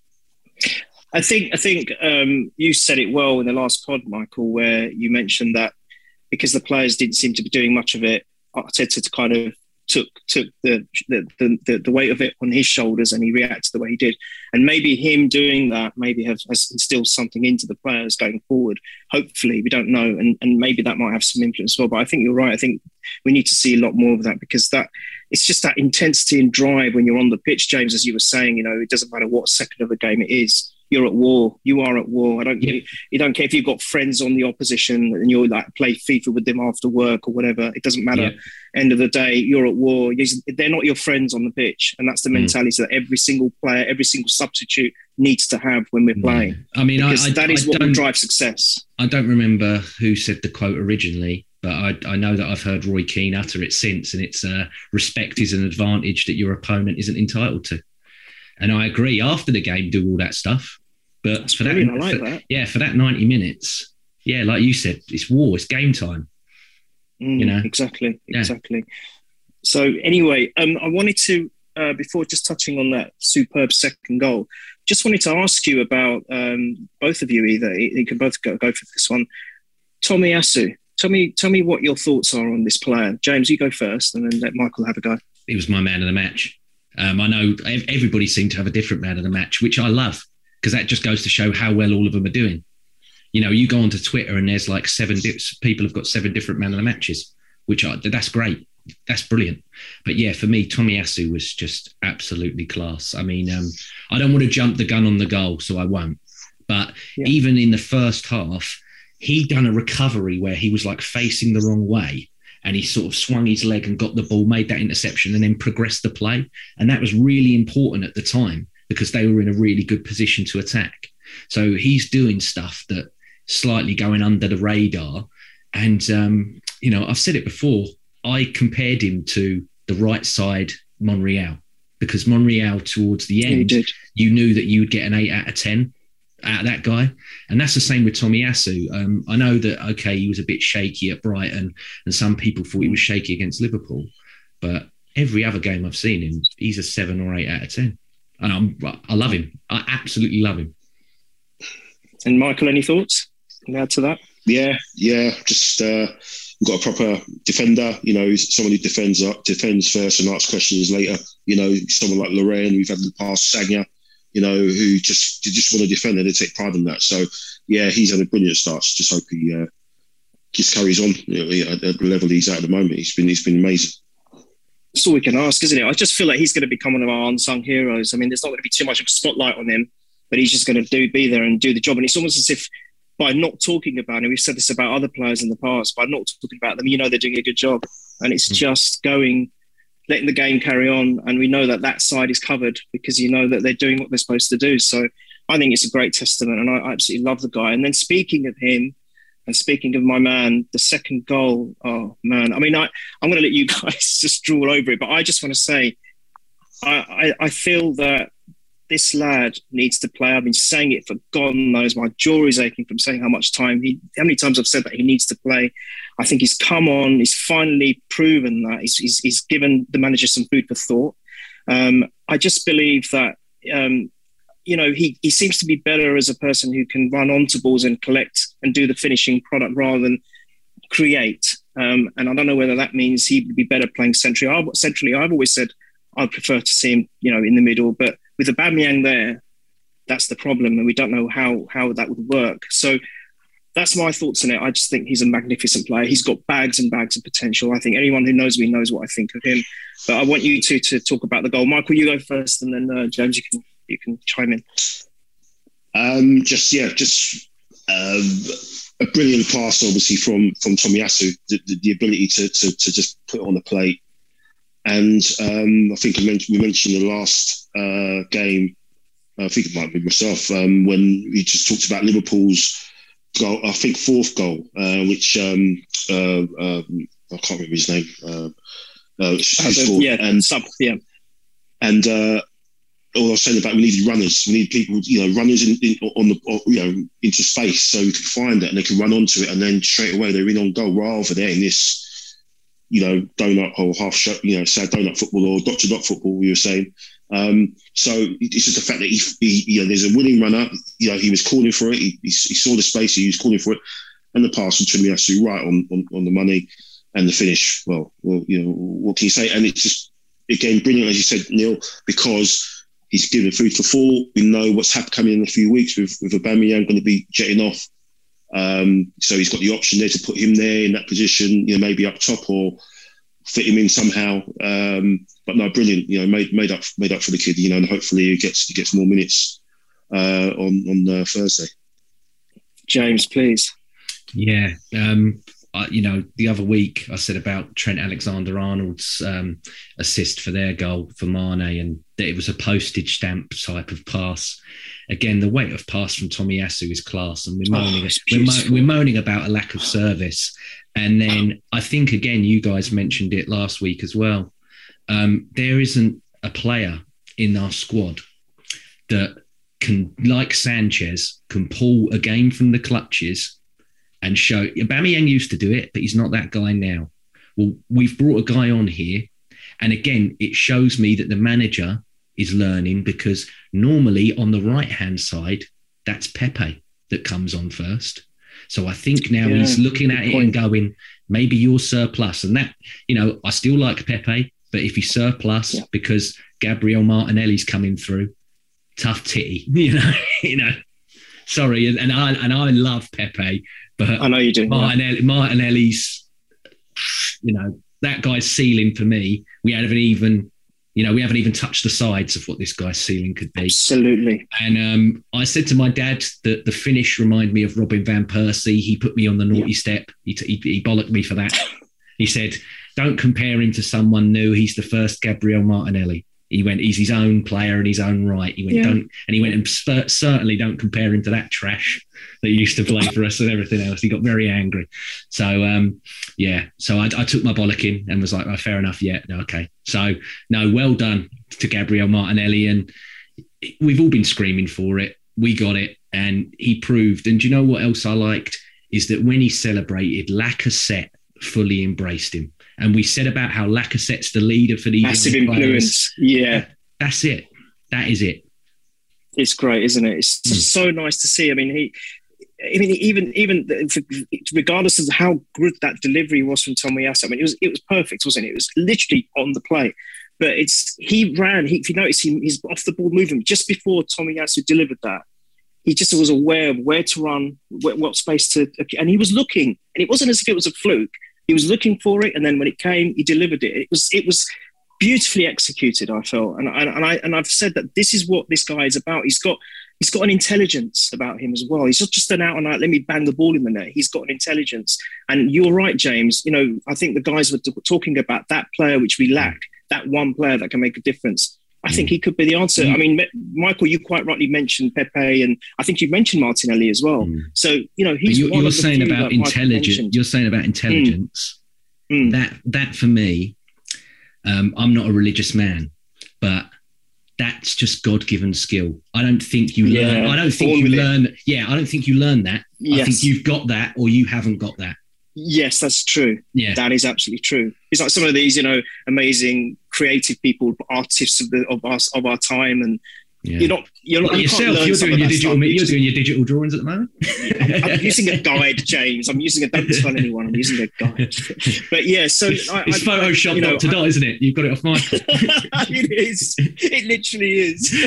I think I think um, you said it well in the last pod, Michael, where you mentioned that because the players didn't seem to be doing much of it, Arteta to kind of took took the the, the the weight of it on his shoulders, and he reacted the way he did. And maybe him doing that maybe has, has instilled something into the players going forward. Hopefully, we don't know, and and maybe that might have some influence as well. But I think you're right. I think we need to see a lot more of that, because that it's just that intensity and drive when you're on the pitch, James, as you were saying. You know, it doesn't matter what second of the game it is. You're at war. You are at war. I don't. Yeah. You, you don't care if you've got friends on the opposition and you're like play FIFA with them after work or whatever. It doesn't matter. Yeah. End of the day, you're at war. They're not your friends on the pitch, and that's the mentality mm. that every single player, every single substitute needs to have when we're playing. I mean, because I, I, that is I what will drive success. I don't remember who said the quote originally, but I, I know that I've heard Roy Keane utter it since, and it's uh, respect is an advantage that your opponent isn't entitled to. And I agree. After the game, do all that stuff. But That's for that, I like for, that, yeah, for that ninety minutes, yeah, like you said, it's war, it's game time. Mm, you know, exactly, yeah. exactly. So anyway, um, I wanted to uh, before just touching on that superb second goal, just wanted to ask you about um, both of you. Either you can both go, go for this one. Tomiyasu, tell me, tell me what your thoughts are on this player. James, you go first, and then let Michael have a go. He was my man of the match. Um, I know everybody seemed to have a different man of the match, which I love, because that just goes to show how well all of them are doing. You know, you go onto Twitter and there's like seven di- people have got seven different man of the matches, which are, that's great. That's brilliant. But yeah, for me, Tomiyasu was just absolutely class. I mean, um, I don't want to jump the gun on the goal, so I won't. But yeah. even in the first half, he done a recovery where he was like facing the wrong way, and he sort of swung his leg and got the ball, made that interception, and then progressed the play. And that was really important at the time, because they were in a really good position to attack. So he's doing stuff that slightly going under the radar. And, um, you know, I've said it before, I compared him to the right side Monreal, because Monreal towards the end, you, you knew that you would get an eight out of ten out of that guy. And that's the same with Tomiyasu. Um, I know that, okay, he was a bit shaky at Brighton and some people thought he was shaky against Liverpool, but every other game I've seen him, he's a seven or eight out of ten. And I'm, I love him. I absolutely love him. And Michael, any thoughts add to that? Yeah, yeah. Just uh, we've got a proper defender, you know, someone who defends up, defends first and asks questions later. You know, someone like Lorraine, we've had in the past, Sagna, you know, who just just want to defend and they take pride in that. So, yeah, he's had a brilliant start. Just hope he uh, just carries on, you know, at the level he's at at the moment. He's been he's been amazing. That's all we can ask, isn't it? I just feel like he's going to become one of our unsung heroes. I mean, there's not going to be too much of a spotlight on him, but he's just going to do be there and do the job. And it's almost as if by not talking about him, we've said this about other players in the past, by not talking about them, you know they're doing a good job. And it's mm. just going, letting the game carry on. And we know that that side is covered because you know that they're doing what they're supposed to do. So I think it's a great testament and I absolutely love the guy. And then speaking of him and speaking of my man, the second goal, oh man, I mean, I, I'm going to let you guys just drool over it, but I just want to say, I, I, I feel that this lad needs to play. I've been saying it for God knows. My jaw is aching from saying how much time he, how many times I've said that he needs to play. I think he's come on. He's finally proven that. He's, he's, he's given the manager some food for thought. Um, I just believe that, um, you know, he, he seems to be better as a person who can run onto balls and collect and do the finishing product rather than create. Um, and I don't know whether that means he would be better playing centrally. I, centrally, I've always said I'd prefer to see him, you know, in the middle, but with Aubameyang there, that's the problem, and we don't know how how that would work. So that's my thoughts on it. I just think he's a magnificent player. He's got bags and bags of potential. I think anyone who knows me knows what I think of him. But I want you two to talk about the goal. Michael, you go first, and then uh, James, you can you can chime in. Um, just yeah, just um, a brilliant pass, obviously from from Tomiyasu. The, the, the ability to, to to just put it on the plate. And um, I think I mentioned, we mentioned the last uh, game, I think it might be myself, um, when we just talked about Liverpool's goal, I think fourth goal, uh, which um, uh, um, I can't remember his name. Uh, uh, uh, yeah, and sub, yeah. And uh, all I was saying about we needed runners, we need people, you know, runners in, in, on the, or, you know, into space so we could find it and they could run onto it and then straight away they're in on goal rather than in this, you know, donut or half shot, you know, sad donut football or dot to dot football, we were saying. Um, so it's just the fact that he, he, you know, there's a winning runner, you know, he was calling for it, he, he, he saw the space, he was calling for it, and the pass from Tomiyasu right on, on, on the money, and the finish, well, well, you know, what can you say? And it's just, again, brilliant, as you said, Neil, because he's given food for thought. We know what's happening coming in a few weeks with, with Aubameyang going to be jetting off. Um, so he's got the option there to put him there in that position, you know, maybe up top or fit him in somehow. Um, but no, brilliant, you know, made made up made up for the kid, you know, and hopefully he gets he gets more minutes uh, on on uh, Thursday. James, please. Yeah, um, I, you know, the other week I said about Trent Alexander-Arnold's um, assist for their goal for Mane, and that it was a postage stamp type of pass. Again, the weight of pass from Tomiyasu is class, and we're moaning, oh, we're, mo- we're moaning about a lack of service. And then I think, again, you guys mentioned it last week as well. Um, there isn't a player in our squad that can, like Sanchez, can pull a game from the clutches and show. Aubameyang used to do it, but he's not that guy now. Well, we've brought a guy on here, and again, it shows me that the manager is learning, because normally on the right-hand side, that's Pepe that comes on first. So I think now yeah, he's looking at it point. and going, maybe you're surplus. And that, you know, I still like Pepe, but if he's surplus yeah. because Gabriel Martinelli's coming through, tough titty, you know, you know. Sorry, and, and I and I love Pepe, but I know you do. Martinelli, yeah. Martinelli's, you know, that guy's ceiling for me. We haven't even. You know, we haven't even touched the sides of what this guy's ceiling could be. Absolutely. And um, I said to my dad that the finish reminded me of Robin Van Persie. He put me on the naughty yeah. step. He, t- he, he bollocked me for that. He said, don't compare him to someone new. He's the first Gabriel Martinelli. He went, he's his own player in his own right. He went, Yeah. don't, and he went, and sp- certainly don't compare him to that trash that used to play for us and everything else. He got very angry. So, um, yeah, so I, I took my bollocking and was like, oh, fair enough, yeah, okay. So, no, well done to Gabriel Martinelli. And we've all been screaming for it. We got it. And he proved. And do you know what else I liked? Is that when he celebrated, Lacazette fully embraced him. And we said about how Lacazette's the leader for these Massive young influence. players. Yeah. That's it. That is it. It's great, isn't it? It's Mm. so nice to see. I mean, he, I mean, even even regardless of how good that delivery was from Tomiyasu, I mean, it was it was perfect, wasn't it? It was literally on the play. But it's he ran. He, if you notice, he, his off the ball movement just before Tomiyasu delivered that, he just was aware of where to run, where, what space to, and he was looking. And it wasn't as if it was a fluke. He was looking for it, and then when it came, he delivered it. It was it was beautifully executed, I felt, and and, and I and I've said that this is what this guy is about. He's got he's got an intelligence about him as well. He's not just an out and out, let me bang the ball in the net. He's got an intelligence, and you're right, James. You know, I think the guys were t- talking about that player which we lack, that one player that can make a difference. I think he could be the answer. I mean, Michael, you quite rightly mentioned Pepe, and I think you mentioned Martinelli as well. Mm. So, you know, he's you, one you're of the saying few about intelligence. You're saying about intelligence. Mm. That that for me, um, I'm not a religious man, but that's just God-given skill. I don't think you yeah, learn. I don't think you learn. It. Yeah, I don't think you learn that. Yes. I think you've got that, or you haven't got that. Yes, that's true. Yeah, that is absolutely true. It's like some of these, you know, amazing creative people, artists of the of us of our time, and yeah. you're not you're not like you yourself. You're doing your digital. You're just, doing your digital drawings at the moment. I'm using a guide, James. I'm using a. Don't tell anyone. I'm using a guide. But yeah, so I, it's I, Photoshop you know, not to die, isn't it? You've got it off my. It is. It literally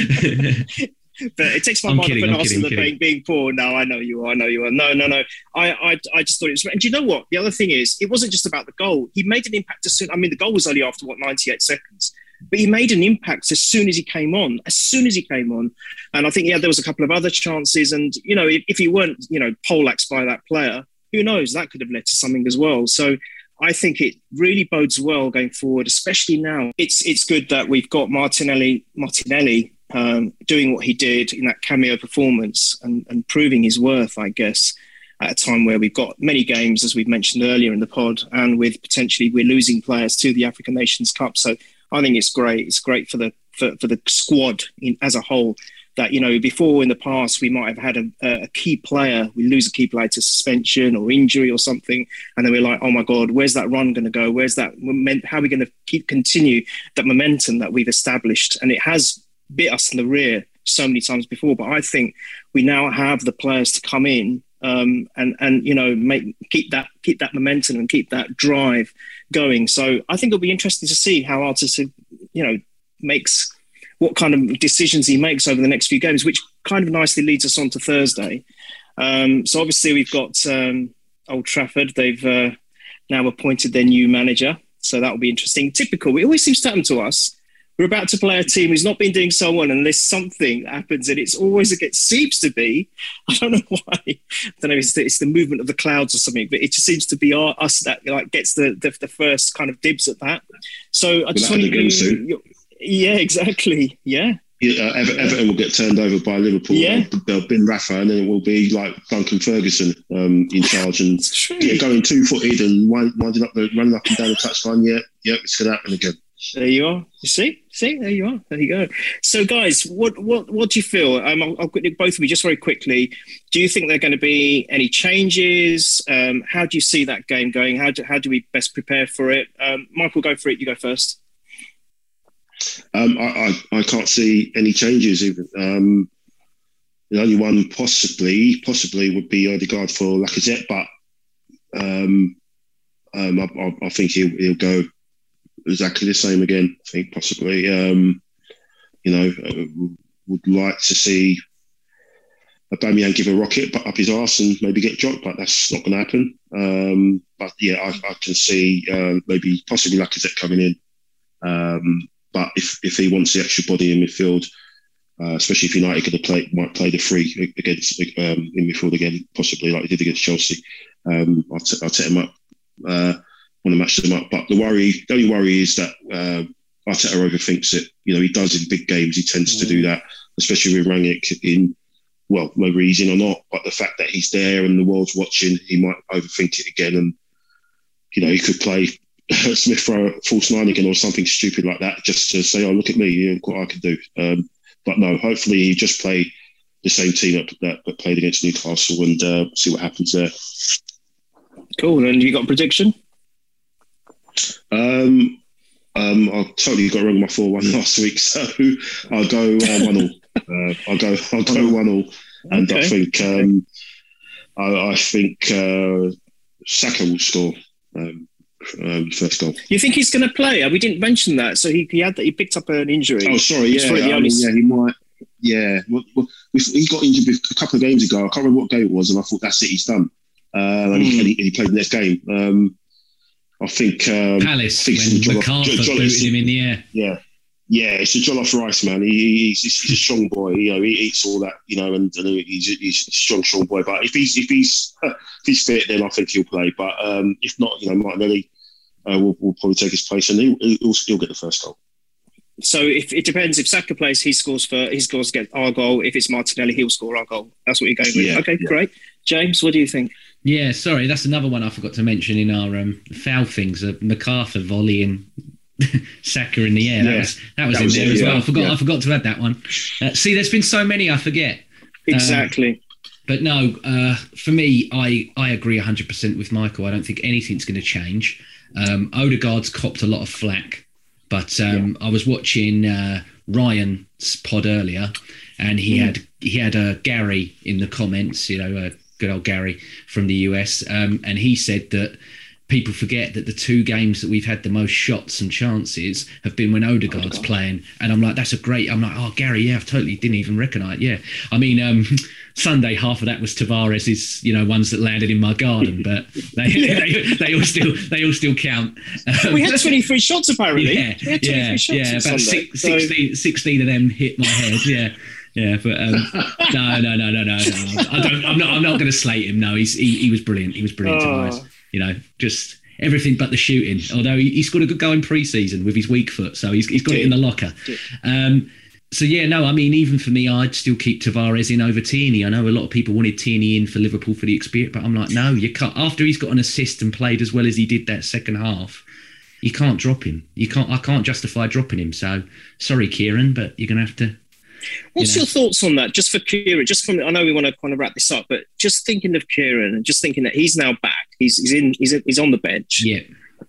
is. But it takes my mind off an Arsenal being, being poor. No, I know you are. I know you are. No, no, no. I, I, I just thought it was. And do you know what? The other thing is, it wasn't just about the goal. He made an impact as soon. I mean, the goal was only after what ninety-eight seconds, but he made an impact as soon as he came on. As soon as he came on, and I think yeah, there was a couple of other chances. And you know, if, if he weren't, you know, poleaxed by that player, who knows? That could have led to something as well. So. I think it really bodes well going forward, especially now. It's it's good that we've got Martinelli Martinelli um, doing what he did in that cameo performance and, and proving his worth, I guess, at a time where we've got many games, as we've mentioned earlier in the pod, and with potentially we're losing players to the African Nations Cup. So I think it's great. It's great for the for, for the squad in, as a whole. That, you know, before in the past, we might have had a, a key player, we lose a key player to suspension or injury or something. And then we're like, oh my God, where's that run going to go? Where's that, how are we going to keep continue that momentum that we've established? And it has bit us in the rear so many times before, but I think we now have the players to come in um, and, and, you know, make, keep that, keep that momentum and keep that drive going. So I think it'll be interesting to see how Arteta, you know, makes, what kind of decisions he makes over the next few games, which kind of nicely leads us on to Thursday. Um, so obviously we've got um, Old Trafford. They've uh, now appointed their new manager. So that will be interesting. Typical. It always seems to happen to us. We're about to play a team who's not been doing so well unless something happens, and it's always, it seems to be, I don't know why, I don't know, it's the, it's the movement of the clouds or something, but it just seems to be our, us that like gets the, the, the first kind of dibs at that. So I just want to... Yeah, exactly. Yeah. Yeah, uh, Ever- Everton will get turned over by Liverpool. Yeah. They'll bin Rafa, and then it will be like Duncan Ferguson um, in charge and yeah, going two-footed and winding up the running up and down the touchline. Yeah, yeah, it's going to happen again. There you are. You see, see, there you are. There you go. So, guys, what what what do you feel? Um, I'll, I'll get both of you just very quickly. Do you think there are going to be any changes? Um, how do you see that game going? How do how do we best prepare for it? Um, Michael, go for it. You go first. Um, I, I, I can't see any changes even. Um, the only one possibly possibly would be Odegaard for Lacazette, but um, um, I, I, I think he'll, he'll go exactly the same again. I think possibly. Um, you know, uh, would like to see Aubameyang give a rocket but up his arse and maybe get dropped, but that's not going to happen. Um, but yeah, I, I can see uh, maybe possibly Lacazette coming in. Um, But if, if he wants the extra body in midfield, uh, especially if United are going to play, might play the free against um, in midfield again, possibly like he did against Chelsea, um, I'll, t- I'll set him up. Uh, want to match them up. But the worry, the only worry is that uh, Arteta overthinks it. You know, he does in big games. He tends mm. to do that, especially with Rangnick in, well, whether he's in or not, but the fact that he's there and the world's watching, he might overthink it again. And, you know, he could play Smith for a false nine again or something stupid like that just to say, oh, look at me, you know, what I can do. Um, but no, hopefully he just play the same team that, that, that played against Newcastle and uh, see what happens there. Cool. And you got a prediction? Um, um, I totally got wrong my four one last week, so I'll go uh, one all. Uh, I'll go. I'll go one all, and okay. I think um, I, I think uh, Saka will score um, um, first goal. You think he's going to play? We didn't mention that. So he he had that. He picked up an injury. Oh, sorry. Yeah, the I only... mean, yeah, he might. Yeah, well, well, he got injured a couple of games ago. I can't remember what game it was, and I thought that's it. He's done. Uh, and, mm. he, and he, he played the next game. Um, I think um, Palace when MacArthur booted him in the air. Yeah, yeah, it's a jollof rice, man. He, he's, he's a strong boy. You know, he eats all that. You know, and, and he's, he's a strong, strong boy. But if he's if he's if he's fit, then I think he'll play. But um, if not, you know, Martinelli uh, will, will probably take his place, and he'll, he'll, he'll get the first goal. So if it depends, if Saka plays, he scores for he scores against our goal. If it's Martinelli, he'll score our goal. That's what you're going with. Yeah, okay, yeah. Great. James, what do you think? Yeah, sorry, that's another one I forgot to mention in our um, foul things. Uh, MacArthur volleying Saka in the air. That yeah. was that was that in was there it, as well. yeah. I forgot. Yeah. I forgot to add that one. Uh, see, there's been so many I forget. Exactly. Um, but no, uh, for me, I I agree one hundred percent with Michael. I don't think anything's going to change. Um, Odegaard's copped a lot of flack, but um, yeah. I was watching uh, Ryan's pod earlier, and he mm. had he had uh, Gary in the comments. You know. Uh, good old Gary from the U S, um, and he said that people forget that the two games that we've had the most shots and chances have been when Odegaard's playing, and I'm like, that's a great, I'm like, oh, Gary, yeah, I've totally didn't even recognise, yeah. I mean, um, Sunday, half of that was Tavares's, you know, ones that landed in my garden, but they yeah. they, they all still they all still count. Um, we had twenty-three shots apparently. Yeah, we had twenty-three yeah, shots yeah. About Sunday, six, so... sixteen, sixteen of them hit my head. Yeah. Yeah, but um, no, no, no, no, no, no. I don't. I'm not. I'm not going to slate him. No, he's he, he was brilliant. He was brilliant. Oh. Tobias. You know, just everything but the shooting. Although he, he scored a good goal in pre-season with his weak foot, so he's he's got Did. it in the locker. Um, so yeah, no, I mean, even for me, I'd still keep Tavares in over Tierney. I know a lot of people wanted Tierney in for Liverpool for the experience, but I'm like, no, you can't. After he's got an assist and played as well as he did that second half, you can't drop him. You can't. I can't justify dropping him. So sorry, Kieran, but you're going to have to. What's you know. your thoughts on that? Just for Kieran, just from I know we want to kind of wrap this up, but just thinking of Kieran and just thinking that he's now back, he's he's in, he's he's on the bench. Yeah.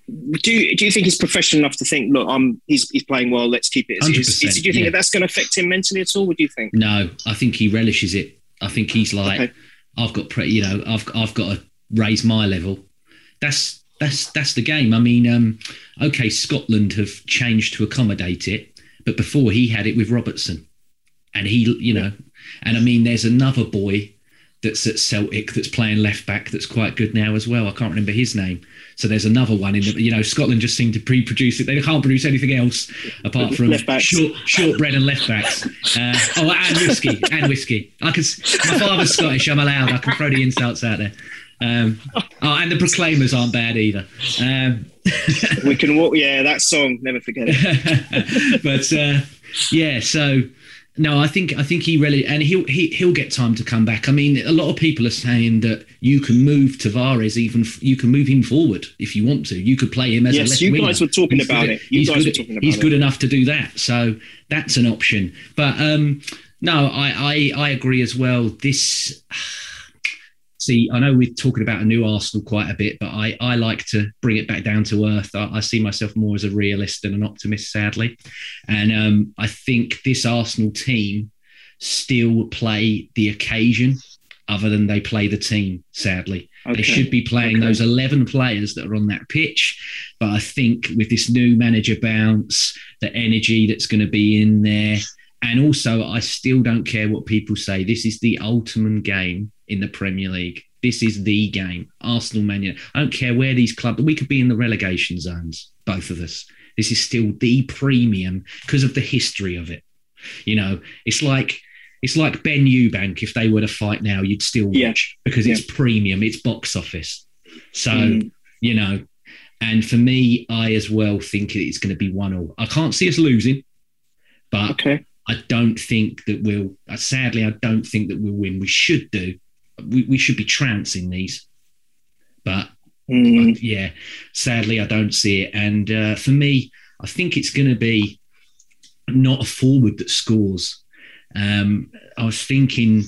Do you, do you think he's professional enough to think, look, I'm he's he's playing well, let's keep it as it is? Do you think yeah. that that's going to affect him mentally at all? What do you think? No, I think he relishes it. I think he's like, okay. I've got, pre- you know, I've I've got to raise my level. That's that's that's the game. I mean, um, okay, Scotland have changed to accommodate it, but before he had it with Robertson. And he, you know, and I mean, there's another boy that's at Celtic that's playing left back that's quite good now as well. I can't remember his name. So there's another one in the, you know, Scotland just seem to pre-produce it. They can't produce anything else apart from short, shortbread and left backs. Uh, oh, and whiskey, and whiskey. I can. My father's Scottish. I'm allowed. I can throw the insults out there. Um, oh, and the Proclaimers aren't bad either. Um, we can walk. Yeah, that song. Never forget it. But uh, yeah, so. No, I think I think he really and he'll he, he'll get time to come back. I mean, a lot of people are saying that you can move Tavares even you can move him forward if you want to. You could play him as yes, a left you winger. guys were talking he's about good, it. You he's guys good, were talking about he's it. good enough to do that, so that's an option. But um, no, I, I I agree as well. This. See, I know we're talking about a new Arsenal quite a bit, but I, I like to bring it back down to earth. I, I see myself more as a realist than an optimist, sadly. And um, I think this Arsenal team still play the occasion other than they play the team, sadly. Okay. They should be playing okay. those eleven players that are on that pitch. But I think with this new manager bounce, the energy that's going to be in there, and also I still don't care what people say. This is the ultimate game in the Premier League. This is the game. Arsenal, Man United. I don't care where these clubs... We could be in the relegation zones, both of us. This is still the premium because of the history of it. You know, it's like... It's like Ben Eubank. If they were to fight now, you'd still watch yeah. because yeah. it's premium. It's box office. So, mm. you know, And for me, I as well think it's going to be one all. I can't see us losing, but okay. I don't think that we'll. Sadly, I don't think that we'll win. We should do. We, we should be trouncing these, but, mm. but yeah, sadly, I don't see it. And uh, for me, I think it's going to be not a forward that scores. Um, I was thinking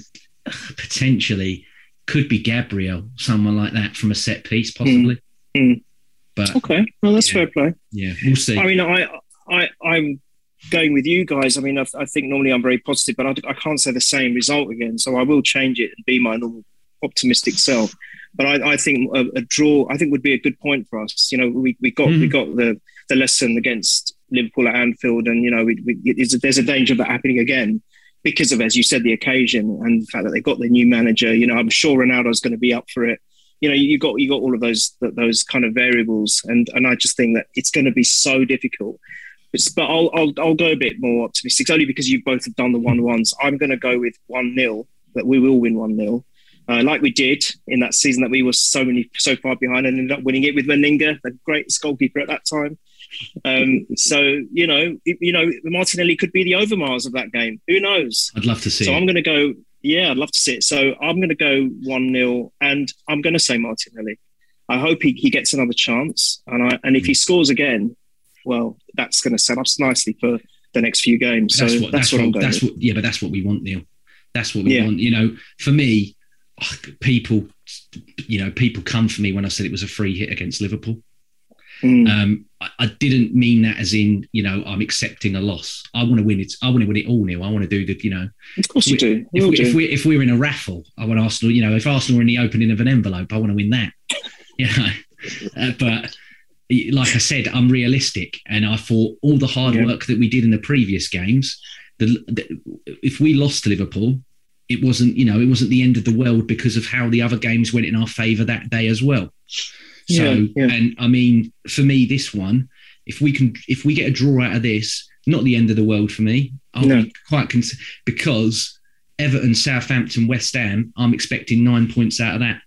potentially could be Gabriel, someone like that from a set piece, possibly. Mm. Mm. But okay, well, that's yeah, fair play. Yeah, we'll see. I mean, I, I, I'm going with you guys. I mean, I, I think normally I'm very positive, but I, I can't say the same result again. So I will change it and be my normal optimistic self. But I, I think a, a draw, I think, would be a good point for us. You know, we, we got mm. we got the, the lesson against Liverpool at Anfield, and you know, we, we, it's a, there's a danger of that happening again because of, as you said, the occasion and the fact that they got the new manager. You know, I'm sure Ronaldo's going to be up for it. You know, you got you got all of those those kind of variables, and and I just think that it's going to be so difficult. But, but I'll I'll I'll go a bit more optimistic, only because you both have done the one ones. I'm going to go with one nil, that we will win one nil. Uh, like we did in that season that we were so many so far behind and ended up winning it with Meninga, the greatest goalkeeper at that time. Um, so you know, it, you know, Martinelli could be the Overmars of that game. Who knows? I'd love to see. So it. I'm going to go. Yeah, I'd love to see it. So I'm going to go one nil, and I'm going to say Martinelli. I hope he, he gets another chance, and I and if he scores again, well, that's going to set us nicely for the next few games. So that's what, that's that's what, what I'm going that's with. What, yeah, but that's what we want, Neil. That's what we Yeah. want. You know, for me, people, you know, people come for me when I said it was a free hit against Liverpool. Mm. Um, I, I didn't mean that as in, you know, I'm accepting a loss. I want to win it. I want to win it all, Neil. I want to do the, you know. Of course you do. If, You we, do. if we if we're in a raffle, I want Arsenal. You know, if Arsenal are in the opening of an envelope, I want to win that. You know, uh, but like I said, I'm realistic, and I thought all the hard Yeah. work that we did in the previous games, the, the, if we lost to Liverpool, it wasn't, you know, it wasn't the end of the world because of how the other games went in our favour that day as well. So, Yeah, yeah. and I mean, for me, this one, if we can, if we get a draw out of this, not the end of the world for me. I'll No. be quite cons- because Everton, Southampton, West Ham, I'm expecting nine points out of that.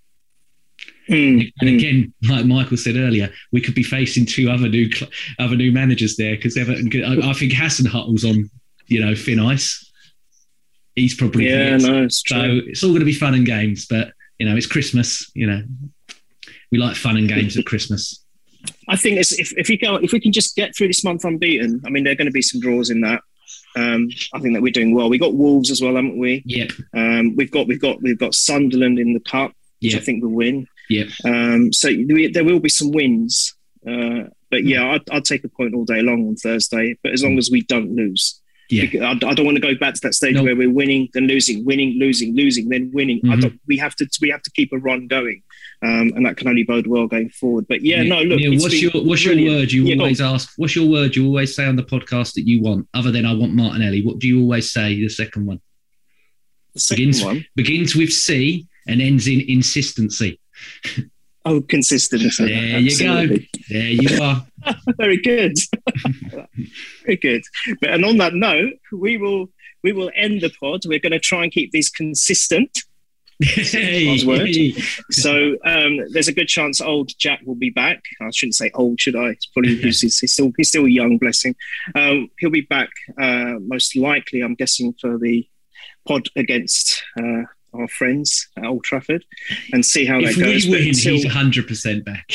Mm, And mm. again, like Michael said earlier, we could be facing two other new cl- other new managers there because Everton. Could, I, I think Hasenhüttl's on, you know, thin ice. He's probably Yeah, hit. no, it's So true. it's all going to be fun and games, but you know, it's Christmas. You know, we like fun and games at Christmas. I think it's, if if we go if we can just get through this month unbeaten, I mean, there are going to be some draws in that. Um, I think that we're doing well. We got Wolves as well, haven't we? Yep. Um, we've got we've got we've got Sunderland in the cup, which Yep. I think we'll win. Yep. Um, so we, there will be some wins. Uh, but yeah, I'd, I'd take a point all day long on Thursday. But as long as we don't lose, Yeah. Because I, I don't want to go back to that stage No. where we're winning, then losing, winning, losing, losing, then winning. I Mhm. don't, we have to we have to keep a run going, um, and that can only bode well going forward. But yeah, no, look, Neil, it's what's been your what's your brilliant. word you Yeah, go on. always ask? What's your word you always say on the podcast that you want, other than I want Martinelli? What do you always say? The second one The second begins one. begins with C and ends in insistency. Oh, consistency. There you go. Absolutely. There you are. Very good. Very good. But, and on that note, we will we will end the pod. We're going to try and keep these consistent. God's word. So um, there's a good chance old Jack will be back. I shouldn't say old, should I? It's probably he's, he's still he's still young, bless him. Um, he'll be back uh, most likely, I'm guessing, for the pod against uh, our friends at Old Trafford, and see how If that goes. we But win, until- he's one hundred percent back.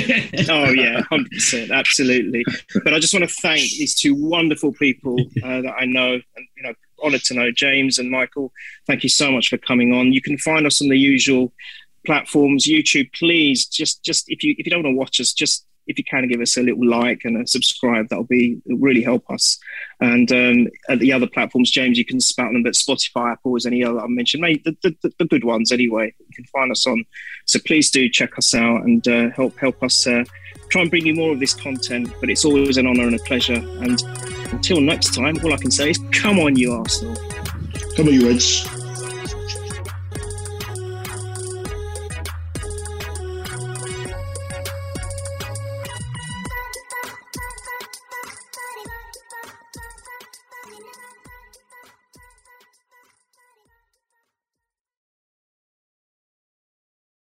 Oh yeah, one hundred percent, absolutely. But I just want to thank these two wonderful people uh, that I know, and you know, honoured to know, James and Michael. Thank you so much for coming on. You can find us on the usual platforms, YouTube. Please, just just if you if you don't want to watch us, just if you can give us a little like and a subscribe, that'll be it'll really help us. And um, at the other platforms, James, you can spout them, but Spotify, Apple, as any other I mentioned, mate, the, the, the good ones anyway. You can find us on. So please do check us out and uh, help help us uh, try and bring you more of this content. But it's always an honour and a pleasure. And until next time, all I can say is, come on, you Arsenal. Come on, you Reds.